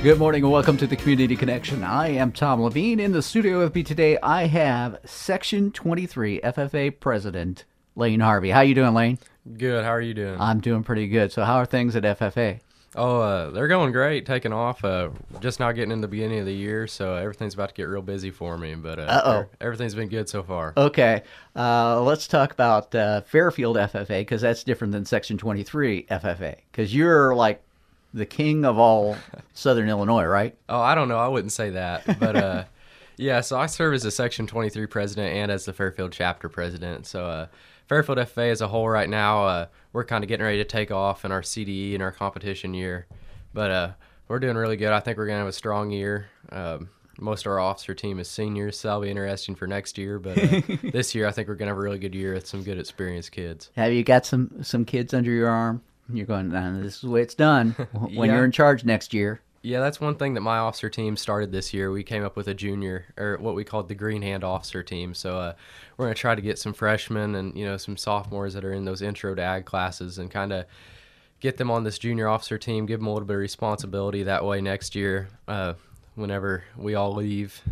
Good morning and welcome to the Community Connection. I am Tom Levine. In the studio with me today, I have Section 23 FFA President Lane Harvey. How you doing, Lane? Good. How are you doing? I'm doing pretty good. So how are things at FFA? They're going great, taking off. Just now getting in the beginning of the year, so everything's about to get real busy for me. But everything's been good so far. Okay. Let's talk about Fairfield FFA, because that's different than Section 23 FFA, because you're like the king of all Southern Illinois, right? Oh, I don't know. I wouldn't say that. But, yeah, so I serve as the Section 23 president and as the Fairfield chapter president. So Fairfield FFA as a whole right now, we're kind of getting ready to take off in our CDE and our competition year. But we're doing really good. I think we're going to have a strong year. Most of our officer team is seniors, so that'll be interesting for next year. But this year, I think we're going to have a really good year with some good experienced kids. Have you got some kids under your arm? You're going, this is the way it's done when you're in charge next year. Yeah, that's one thing that my officer team started this year. We came up with a junior, or what we called the Green Hand officer team. So we're going to try to get some freshmen and, some sophomores that are in those intro to ag classes and kind of get them on this junior officer team, give them a little bit of responsibility. That way next year, whenever we all leave,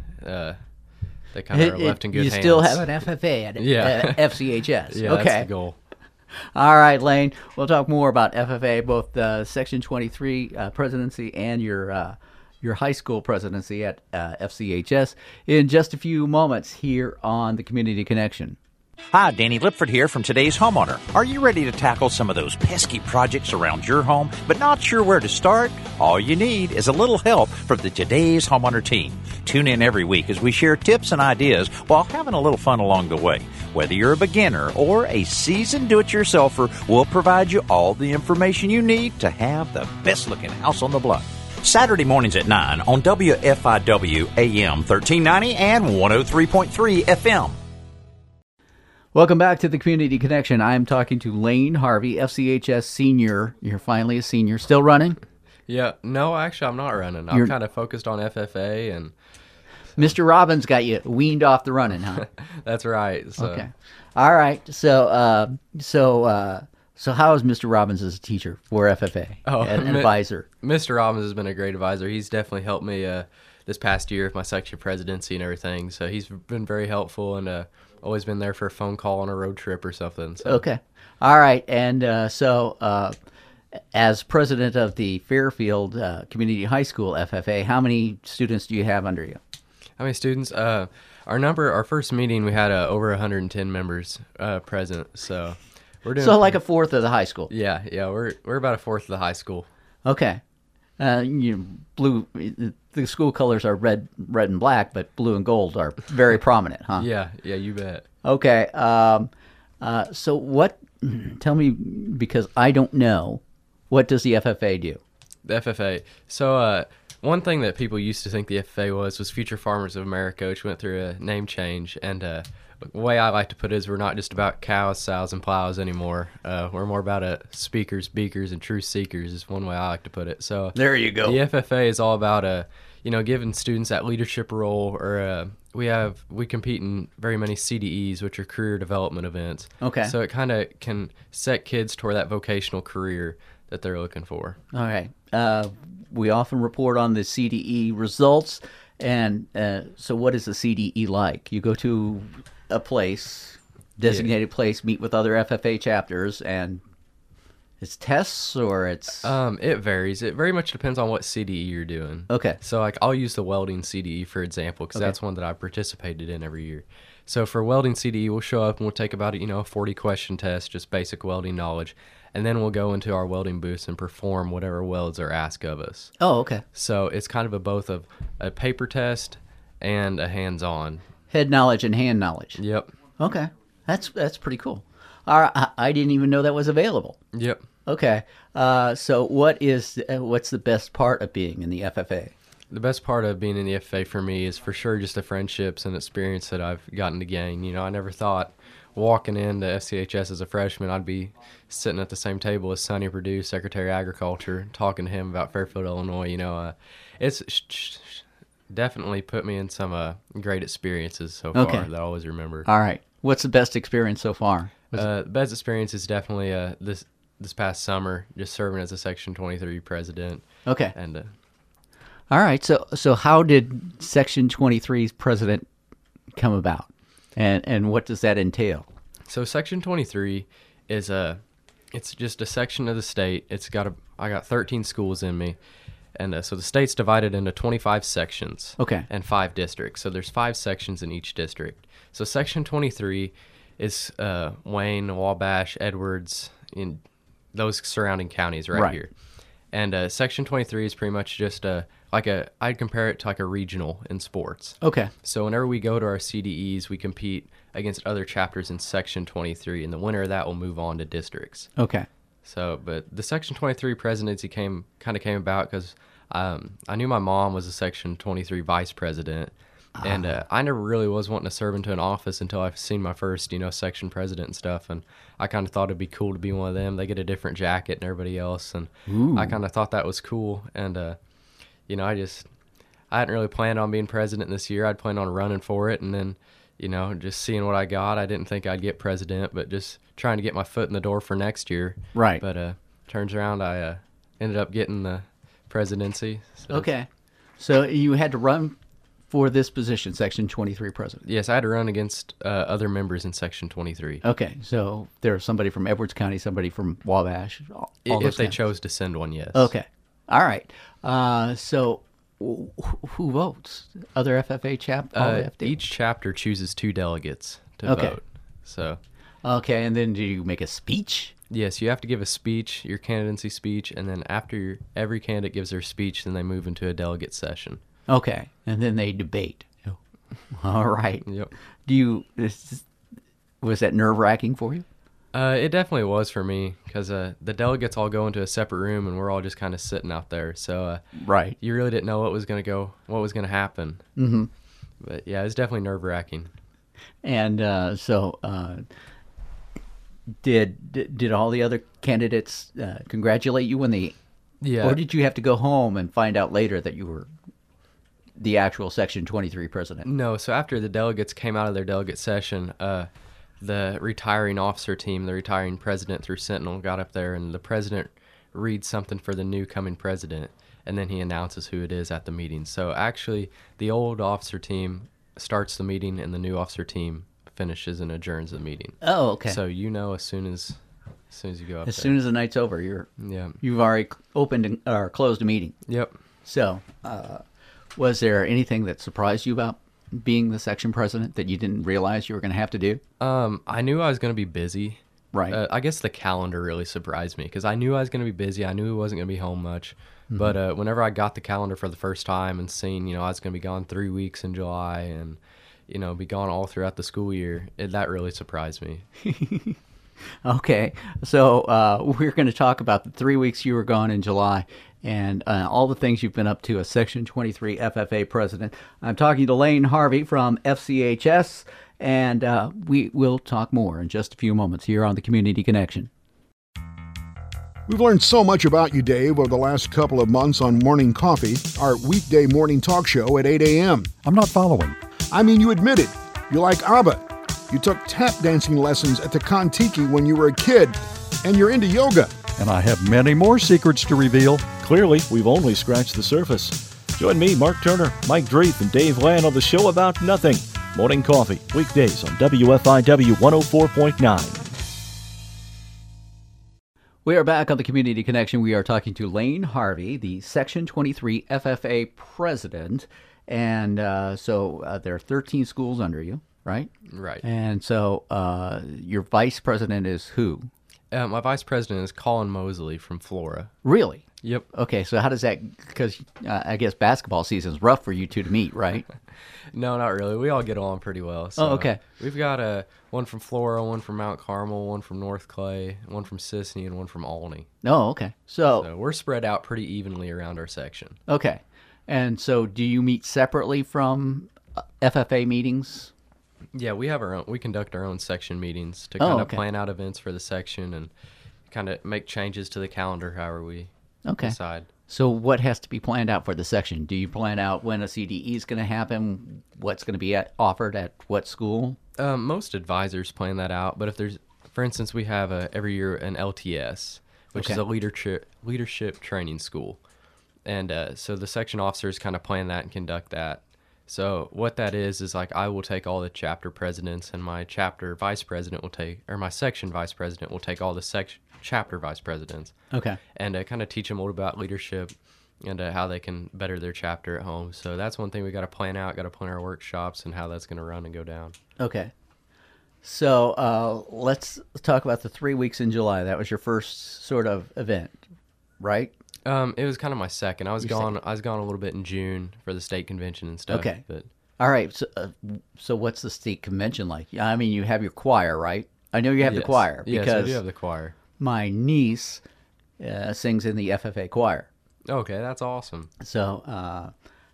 they kind of are left in good hands. You still have an FFA at FCHS. Yeah, okay. That's the goal. All right, Lane. We'll talk more about FFA, both Section 23 presidency and your high school presidency at FCHS in just a few moments here on the Community Connection. Hi, Danny Lipford here from Today's Homeowner. Are you ready to tackle some of those pesky projects around your home, but not sure where to start? All you need is a little help from the Today's Homeowner team. Tune in every week as we share tips and ideas while having a little fun along the way. Whether you're a beginner or a seasoned do-it-yourselfer, we'll provide you all the information you need to have the best-looking house on the block. Saturday mornings at 9 on WFIW AM 1390 and 103.3 FM. Welcome back to the Community Connection. I'm talking to Lane Harvey, FCHS senior. You're finally a senior. Still running? Yeah. No, actually, I'm not running. I'm kind of focused on FFA. And Mr. Robbins got you weaned off the running, huh? That's right. So. Okay. All right. So how is Mr. Robbins as a teacher for FFA? An advisor? Mr. Robbins has been a great advisor. He's definitely helped me this past year with my section presidency and everything. So he's been very helpful and always been there for a phone call on a road trip or something. So. Okay. All right. And as president of the Fairfield Community High School FFA, how many students do you have under you? How many students? Our first meeting, we had over 110 members present. So we're doing like a fourth of the high school. Yeah. We're about a fourth of the high school. Okay. Blue. The school colors are red and black, but blue and gold are very prominent, huh? Yeah, you bet. Okay. So what? Tell me, because I don't know. What does the FFA do? The FFA. So one thing that people used to think the FFA was Future Farmers of America, which went through a name change. And the way I like to put it is we're not just about cows, sows, and plows anymore. We're more about speakers, beakers, and truth seekers is one way I like to put it. So there you go. The FFA is all about giving students that leadership role, or we compete in very many CDEs, which are career development events. Okay. So it kind of can set kids toward that vocational career that they're looking for. All right. We often report on the CDE results, and so what is the CDE like? You go to a place, designated place, meet with other FFA chapters, and it's tests, or it's... It varies. It very much depends on what CDE you're doing. Okay. So, I'll use the welding CDE, for example, because that's one that I participated in every year. So, for welding CDE, we'll show up and we'll take about a 40-question test, just basic welding knowledge, and then we'll go into our welding booths and perform whatever welds are asked of us. Oh, okay. So, it's kind of both of a paper test and a hands-on. Head knowledge and hand knowledge. Yep. Okay. That's pretty cool. All right. I didn't even know that was available. Yep. Okay. So what's the best part of being in the FFA? The best part of being in the FFA for me is for sure just the friendships and experience that I've gotten to gain. I never thought walking into FCHS as a freshman I'd be sitting at the same table as Sonny Perdue, Secretary of Agriculture, talking to him about Fairfield, Illinois. It's definitely put me in some great experiences so far that I always remember. All right. What's the best experience so far? The best experience is definitely this past summer, just serving as a Section 23 president. Okay. And All right. So how did Section 23's president come about, and what does that entail? So Section 23 is it's just a section of the state. I got 13 schools in me, and so the state's divided into 25 sections. Okay. And 5 districts. So there's 5 sections in each district. So Section 23 is Wayne, Wabash, Edwards, in those surrounding counties right here. And Section 23 is pretty much just I'd compare it to like a regional in sports. Okay. So whenever we go to our CDEs, we compete against other chapters in Section 23, and the winner of that will move on to districts. Okay. So, but the Section 23 presidency came about because I knew my mom was a Section 23 vice president, and I never really was wanting to serve into an office until I've seen my first, section president and stuff, and I kind of thought it'd be cool to be one of them. They get a different jacket than everybody else, and I kind of thought that was cool, and I hadn't really planned on being president this year. I'd planned on running for it, and then, just seeing what I got. I didn't think I'd get president, but just trying to get my foot in the door for next year. Right. But turns around, I ended up getting the presidency. So. Okay. So you had to run for this position, Section 23 president. Yes, I had to run against other members in Section 23. Okay. So there's somebody from Edwards County, somebody from Wabash. All If those they counties. chose to send one, yes. Okay. All right. So who votes? Other FFA chapter? Each chapter chooses 2 delegates to Okay. vote. So, Okay, and then do you make a speech? yes, you have to give a speech, your candidacy speech, and then after every candidate gives their speech, then they move into a delegate session. Okay, and then they debate. All right. Yep. Was that nerve-wracking for you? It definitely was for me because the delegates all go into a separate room and we're all just kind of sitting out there. So Right. you really didn't know what was going to happen. Mm-hmm. But yeah, it was definitely nerve-wracking. And did all the other candidates congratulate you when they? Yeah. Or did you have to go home and find out later that you were the actual Section 23 president? No, so after the delegates came out of their delegate session, the retiring officer team, the retiring president through Sentinel, got up there, and the president reads something for the new coming president, and then he announces who it is at the meeting. So actually, the old officer team starts the meeting, and the new officer team finishes and adjourns the meeting. Oh, okay. So as soon as you go up as there. soon as the night's over, you've already opened or closed a meeting. Yep. So, was there anything that surprised you about being the section president that you didn't realize you were going to have to do? I knew I was going to be busy. Right. I guess the calendar really surprised me because I knew I was going to be busy. I knew I wasn't going to be home much. Mm-hmm. But whenever I got the calendar for the first time and seen, I was going to be gone 3 weeks in July and, be gone all throughout the school year, that really surprised me. Okay. So we're going to talk about the 3 weeks you were gone in July and all the things you've been up to as Section 23 FFA president. I'm talking to Lane Harvey from FCHS, and we will talk more in just a few moments here on the Community Connection. We've learned so much about you, Dave, over the last couple of months on Morning Coffee, our weekday morning talk show at 8 a.m. I'm not following. I mean, you admitted you like ABBA. You took tap dancing lessons at the Kontiki when you were a kid, and you're into yoga. And I have many more secrets to reveal. Clearly, we've only scratched the surface. Join me, Mark Turner, Mike Dreeth, and Dave Land on the show about nothing. Morning Coffee, weekdays on WFIW 104.9. We are back on the Community Connection. We are talking to Lane Harvey, the Section 23 FFA president. And so there are 13 schools under you, right? Right. And so your vice president is who? My vice president is Colin Mosley from Flora. Really? Yep. Okay, so how does that, because I guess basketball season is rough for you two to meet, right? No, not really. We all get along pretty well. So, okay. We've got one from Flora, one from Mount Carmel, one from North Clay, one from Sisseton, and one from Olney. Oh, okay. So we're spread out pretty evenly around our section. Okay. And so do you meet separately from FFA meetings? Yeah, we have our own. We conduct our own section meetings to kind of okay. plan out events for the section and kind of make changes to the calendar however we decide. So what has to be planned out for the section? Do you plan out when a CDE is going to happen, what's going to be offered at what school? Most advisors plan that out, but if there's, for instance, we have every year an LTS, which is a leadership training school. And so the section officers kind of plan that and conduct that. So what that is like I will take all the chapter presidents, and my chapter vice president will take, or my section vice president will take all the chapter vice presidents. Okay. And kind of teach them a little about leadership and how they can better their chapter at home. So that's one thing we got to plan out, got to plan our workshops and how that's going to run and go down. Okay. So let's talk about the 3 weeks in July. That was your first sort of event, right? It was kind of my second. I was gone a little bit in June for the state convention and stuff. Okay. But All right. So what's the state convention like? I mean, you have your choir, right? I know you have the yes. choir Yes, because I do have the choir. my niece sings in the FFA choir. Okay, that's awesome. So,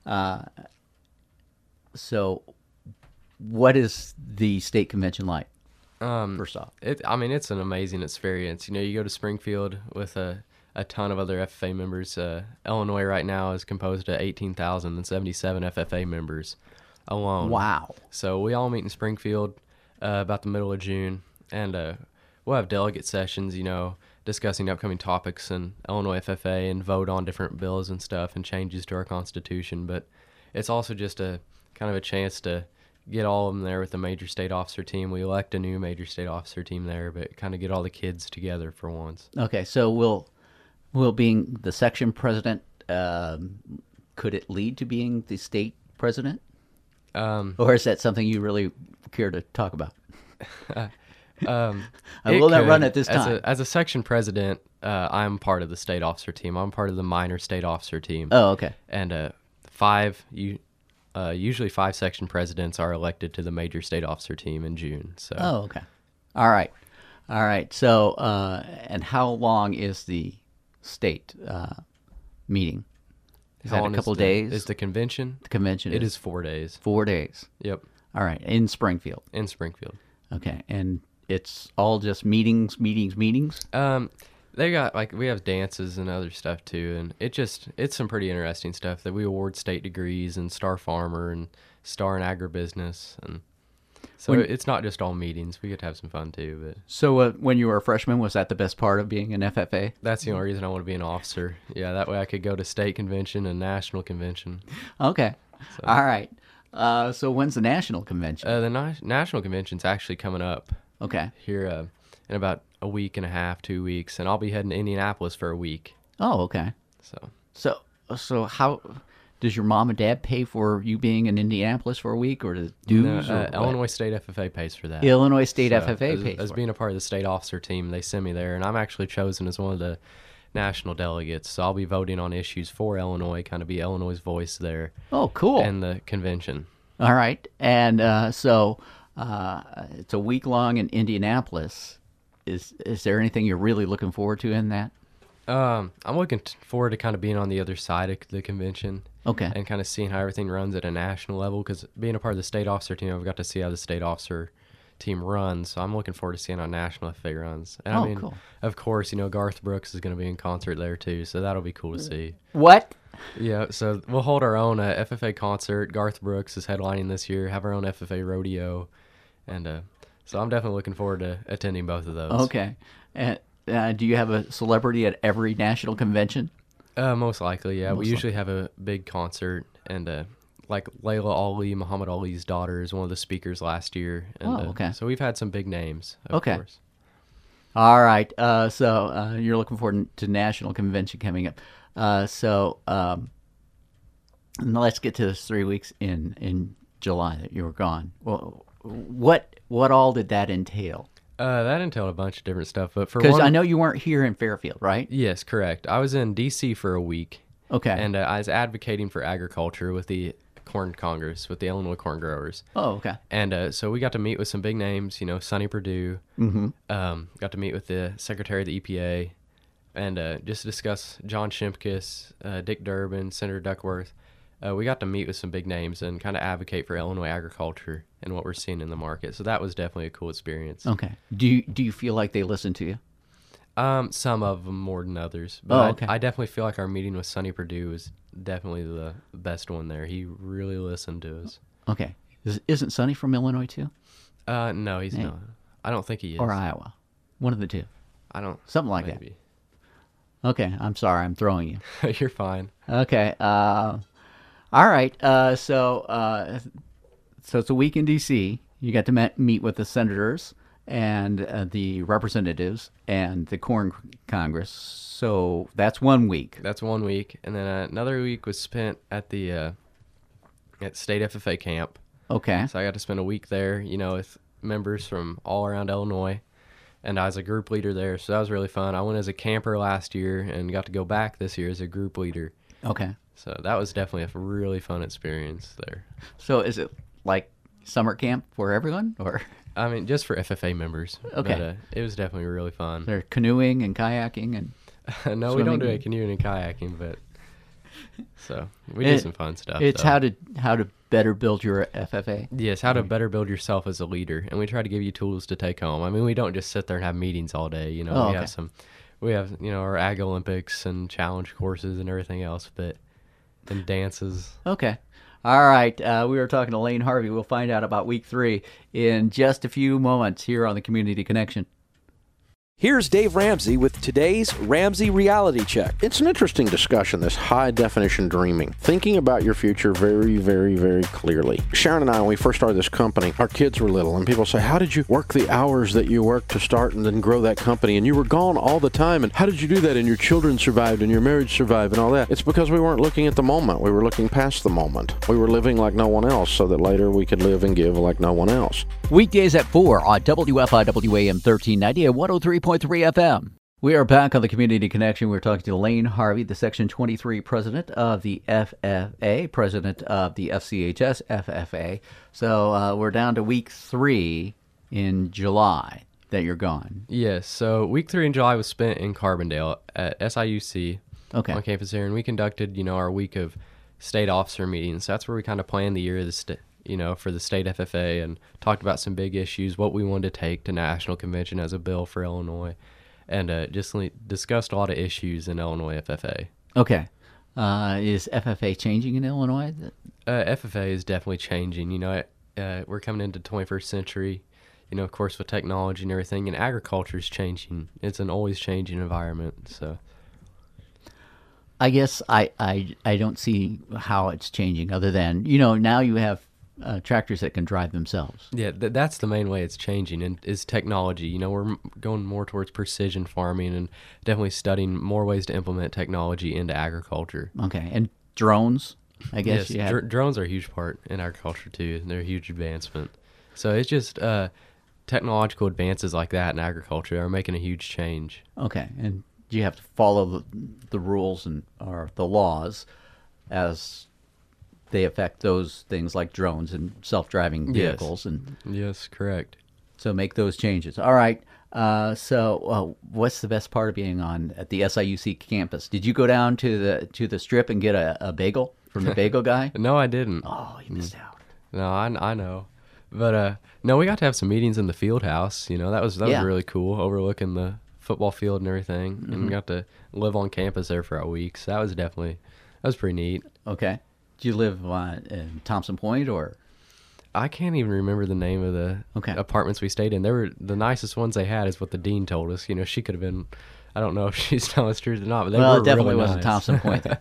what is the state convention like? First off, It's an amazing experience. You go to Springfield with a ton of other FFA members. Illinois right now is composed of 18,077 FFA members alone. wow. So we all meet in Springfield about the middle of June, and we'll have delegate sessions, discussing upcoming topics in Illinois FFA and vote on different bills and stuff and changes to our Constitution. But it's also just a kind of a chance to get all of them there with the major state officer team. We elect a new major state officer team there, but kind of get all the kids together for once. Okay, so will being the section president, could it lead to being the state president? Or is that something you really care to talk about? I will not run at this time. As a section president, I'm part of the state officer team. I'm part of the minor state officer team. Oh, okay. And usually 5 section presidents are elected to the major state officer team in June. So. Oh, okay. All right. So, and how long is the state meeting? Is How that a long couple is days? Is the convention? The convention It is 4 days. 4 days. Yep, All right, in Springfield. in Springfield. Okay, and it's all just meetings. They got we have dances and other stuff too, and it's some pretty interesting stuff that we award state degrees and Star Farmer and Star in Agribusiness, and so it's not just all meetings. We get to have some fun too, but So when you were a freshman, was that the best part of being an FFA? that's the only reason I want to be an officer. Yeah, that way I could go to state convention and national convention. Okay. All right. So when's the national convention? The national convention's actually coming up Okay. here in about a week and a half, 2 weeks, and I'll be heading to Indianapolis for a week. Oh, okay. So how does your mom and dad pay for you being in Indianapolis for a week, or the dues? or what? Illinois State FFA pays for that. Illinois State So, FFA pays as for being a part of the state officer team, they send me there, and I'm actually chosen as one of the national delegates. So I'll be voting on issues for Illinois, kind of be Illinois' voice there, it. Oh, cool. and the convention. All right. And so it's a week long in Indianapolis. Is there anything you're really looking forward to in that? I'm looking forward to kind of being on the other side of the convention. Okay. And kind of seeing how everything runs at a national level, because being a part of the state officer team, I've got to see how the state officer team runs. So I'm looking forward to seeing how national FFA runs. And Oh, cool. Of course, Garth Brooks is going to be in concert there too, so that'll be cool to see. What? Yeah, so we'll hold our own FFA concert. Garth Brooks is headlining this year. Have our own FFA rodeo, and so I'm definitely looking forward to attending both of those. Okay. And do you have a celebrity at every national convention? Most likely, yeah. Most We usually have a big concert, and like Layla Ali, Muhammad Ali's daughter, is one of the speakers last year. And, Oh, okay. So we've had some big names, of Okay. course. All right. So you're looking forward to national convention coming up. And let's get to this 3 weeks in July that you were gone. Well, what all did that entail? That entailed a bunch of different stuff, but for Because one, I know you weren't here in Fairfield, right? yes, correct. I was in D.C. for a week. Okay. And I was advocating for agriculture with the Corn Congress, with the Illinois corn growers. Oh, okay. And so we got to meet with some big names, Sonny Perdue. Mm-hmm. Got to meet with the Secretary of the EPA, and just discuss John Shimkus, Dick Durbin, Senator Duckworth. We got to meet with some big names and kind of advocate for Illinois agriculture and what we're seeing in the market. So that was definitely a cool experience. Okay. Do you feel like they listen to you? Some of them more than others. But okay. I definitely feel like our meeting with Sonny Perdue was definitely the best one there. He really listened to us. Okay. Isn't Sonny from Illinois too? No, he's not. I don't think he is. Or Iowa? One of the two. I don't. Something like maybe. Okay, I'm sorry, I'm throwing you. You're fine. Okay, all right. So it's a week in D.C. You got to meet with the senators and the representatives and the Corn Congress. So that's 1 week. That's 1 week, and then another week was spent at the at State FFA camp. Okay. So I got to spend a week there, with members from all around Illinois, and I was a group leader there, so that was really fun. I went as a camper last year and got to go back this year as a group leader. Okay. So that was definitely a really fun experience there. So is it like summer camp for everyone, or I mean, just for FFA members. Okay. But, it was definitely really fun. they're canoeing and kayaking and No, we don't do swimming? any canoeing and kayaking, but so we do some fun stuff. It's though. how to better build your FFA. Yes, how to better build yourself as a leader, and we try to give you tools to take home. I mean, we don't just sit there and have meetings all day. Oh, We okay. have our Ag Olympics and challenge courses and everything else, and dances. Okay. All right. We were talking to Lane Harvey. We'll find out about week 3 in just a few moments here on the Community Connection. Here's Dave Ramsey with today's Ramsey Reality Check. It's an interesting discussion, this high-definition dreaming. Thinking about your future very, very, very clearly. Sharon and I, when we first started this company, our kids were little, and people say, how did you work the hours that you worked to start and then grow that company? And you were gone all the time, and how did you do that? And your children survived, and your marriage survived, and all that. It's because we weren't looking at the moment. We were looking past the moment. We were living like no one else so that later we could live and give like no one else. Weekdays at 4 on WFIW AM 1390 and 103.3 FM. We are back on the Community Connection. We're talking to Lane Harvey, the Section 23 president of the FFA, president of the FCHS FFA. So we're down to week 3 in July that you're gone. Yes, so week 3 in July was spent in Carbondale at SIUC Okay. on campus there, and we conducted, our week of state officer meetings. That's where we kind of planned the year of the for the state FFA and talked about some big issues, what we wanted to take to national convention as a bill for Illinois, and just discussed a lot of issues in Illinois FFA. Okay. Is FFA changing in Illinois? FFA is definitely changing. We're coming into the 21st century, of course, with technology and everything, and agriculture is changing. It's an always changing environment, so. I guess I don't see how it's changing other than, now you have tractors that can drive themselves. Yeah, that's the main way it's changing, and is technology. We're going more towards precision farming and definitely studying more ways to implement technology into agriculture. Okay. And drones, I guess. Yes, drones are a huge part in agriculture too, and they're a huge advancement. So it's just technological advances like that in agriculture are making a huge change. Okay. And you have to follow the rules or the laws as they affect those things like drones and self-driving vehicles. Yes. And yes, correct. so make those changes. All right. So what's the best part of being at the SIUC campus? Did you go down to the strip and get a bagel from the bagel guy? No, I didn't. Oh, you missed out. No, I know. But no, we got to have some meetings in the field house. That was really cool, overlooking the football field and everything, and we got to live on campus there for a week. So that was pretty neat. Okay. Do you live in Thompson Point or? I can't even remember the name of the apartments we stayed in. They were the nicest ones they had, is what the dean told us. She could have been, I don't know if she's telling us the truth or not, but they were it definitely really wasn't nice. Thompson Point then.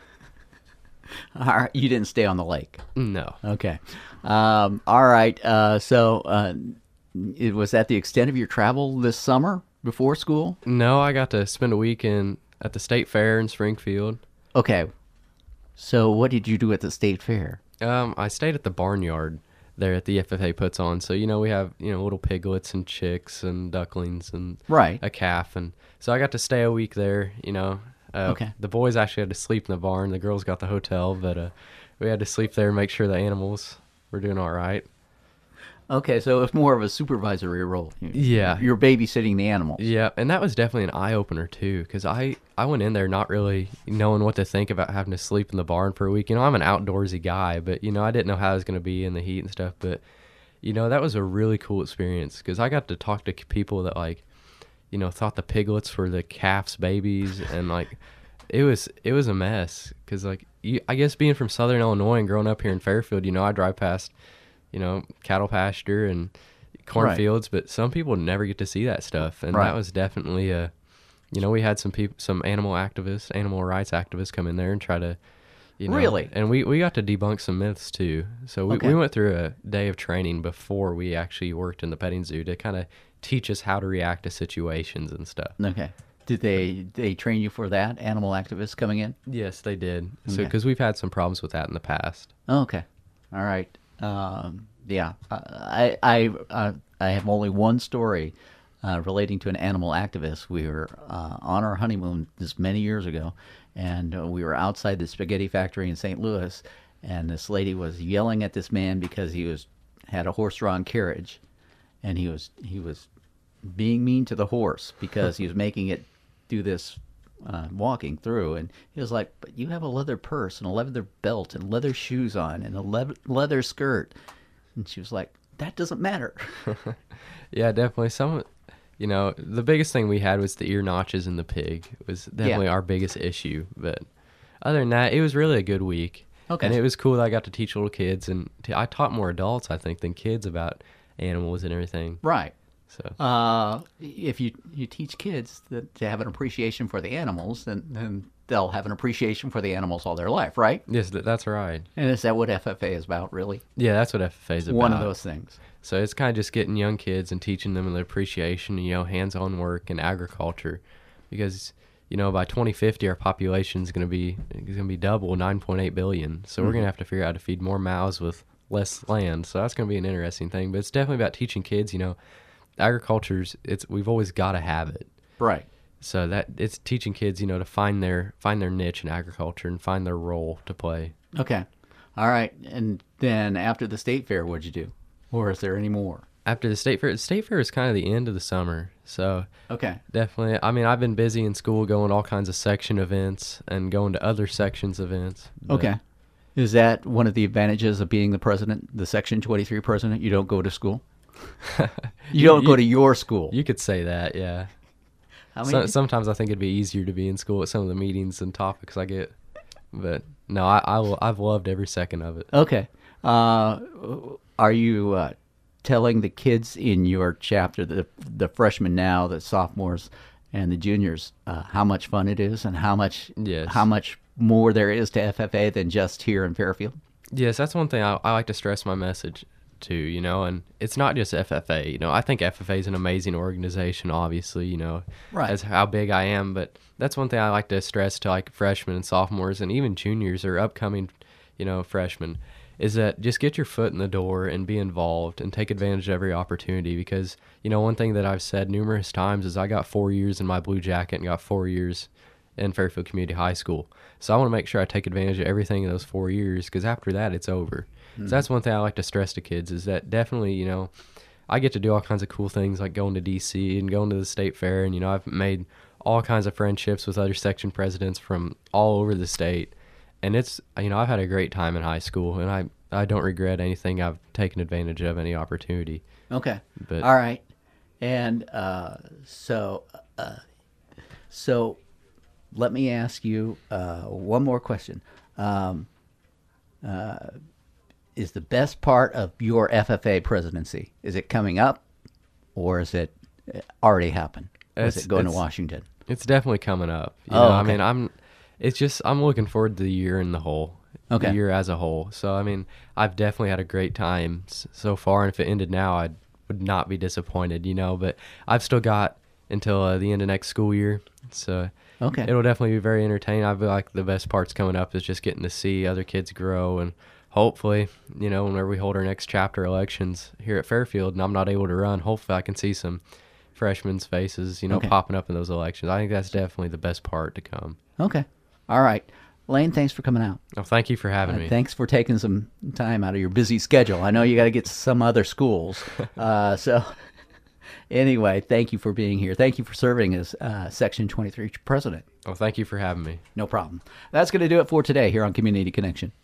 All right, you didn't stay on the lake. No. Okay. All right. So it was that the extent of your travel this summer before school? No, I got to spend a week at the state fair in Springfield. Okay. So what did you do at the state fair? I stayed at the barnyard there at the FFA puts on. So, we have, little piglets and chicks and ducklings and Right. a calf. And so I got to stay a week there, Okay. The boys actually had to sleep in the barn. The girls got the hotel, but we had to sleep there and make sure the animals were doing all right. Okay, so it's more of a supervisory role. Yeah. You're babysitting the animals. Yeah, and that was definitely an eye-opener, too, because I went in there not really knowing what to think about having to sleep in the barn for a week. I'm an outdoorsy guy, but, I didn't know how I was going to be in the heat and stuff. But, that was a really cool experience because I got to talk to people that, thought the piglets were the calf's babies. And, it was a mess because, I guess being from Southern Illinois and growing up here in Fairfield, I drive past cattle pasture and cornfields, but some people never get to see that stuff, and Right. that was definitely a we had some animal activists, animal rights activists come in there and try to, Really? And we got to debunk some myths too. So we went through a day of training before we actually worked in the petting zoo to kind of teach us how to react to situations and stuff. Okay. Did they train you for that, animal activists coming in? Yes, they did. So Okay. because we've had some problems with that in the past. Okay. All right. Yeah. I have only one story relating to an animal activist. We were on our honeymoon this many years ago, and we were outside the spaghetti factory in St. Louis, and this lady was yelling at this man because he had a horse-drawn carriage, and he was being mean to the horse because he was making it do this walking through, and he was like, "But you have a leather purse and a leather belt and leather shoes on and a leather skirt," and she was like, "That doesn't matter." Yeah, definitely. The biggest thing we had was the ear notches in the pig. It was definitely our biggest issue. But other than that, it was really a good week. Okay. And it was cool that I got to teach little kids, and I taught more adults, I think, than kids about animals and everything. Right. So If you teach kids to have an appreciation for the animals, then they'll have an appreciation for the animals all their life, right? yes, that's right. And is that what FFA is about, really? Yeah, that's what FFA is about. One of those things. So it's kind of just getting young kids and teaching them the appreciation, hands-on work and agriculture, because by 2050 our population is going to be double, 9.8 billion. So we're going to have to figure out how to feed more mouths with less land. So that's going to be an interesting thing. But it's definitely about teaching kids. Agriculture's we've always got to have it. Right. So that it's teaching kids, to find their niche in agriculture and find their role to play. Okay. All right. And then after the state fair, what'd you do? Or is there any more? After the state fair is kind of the end of the summer. So Okay. definitely, I've been busy in school going to all kinds of section events and going to other sections events. But Okay. Is that one of the advantages of being the president, the Section 23 president? You don't go to school? You don't go to your school? You could say that, yeah. How many? Sometimes I think it'd be easier to be in school at some of the meetings and topics I get. But no, I've loved every second of it. Okay. Are you telling the kids in your chapter, the freshmen now, the sophomores, and the juniors, how much fun it is and how much more there is to FFA than just here in Fairfield? Yes, that's one thing I like to stress my message to, and it's not just FFA. I think FFA is an amazing organization, obviously, Right. as how big I am, but that's one thing I like to stress to like freshmen and sophomores and even juniors or upcoming, freshmen, is that just get your foot in the door and be involved and take advantage of every opportunity, because, one thing that I've said numerous times is I got 4 years in my blue jacket and got 4 years in Fairfield Community High School. So I want to make sure I take advantage of everything in those 4 years, because after that, it's over. So that's one thing I like to stress to kids, is that definitely, I get to do all kinds of cool things like going to D.C. and going to the state fair. And, I've made all kinds of friendships with other section presidents from all over the state. And it's, I've had a great time in high school, and I don't regret anything. I've taken advantage of any opportunity. Okay. But All right. And so let me ask you one more question. Is the best part of your FFA presidency, is it coming up, or is it already happened? Or is it going to Washington? It's definitely coming up. Okay. I'm looking forward to the year in the whole. Okay. The year as a whole. So, I've definitely had a great time so far, and if it ended now, I would not be disappointed, but I've still got until the end of next school year. So Okay. it'll definitely be very entertaining. I feel like the best parts coming up is just getting to see other kids grow, and hopefully, whenever we hold our next chapter elections here at Fairfield and I'm not able to run, hopefully I can see some freshmen's faces, Okay. popping up in those elections. I think that's definitely the best part to come. Okay. All right. Lane, thanks for coming out. Well, thank you for having me. Thanks for taking some time out of your busy schedule. I know you got to get to some other schools. So anyway, thank you for being here. Thank you for serving as Section 23 president. Well, thank you for having me. No problem. That's going to do it for today here on Community Connection.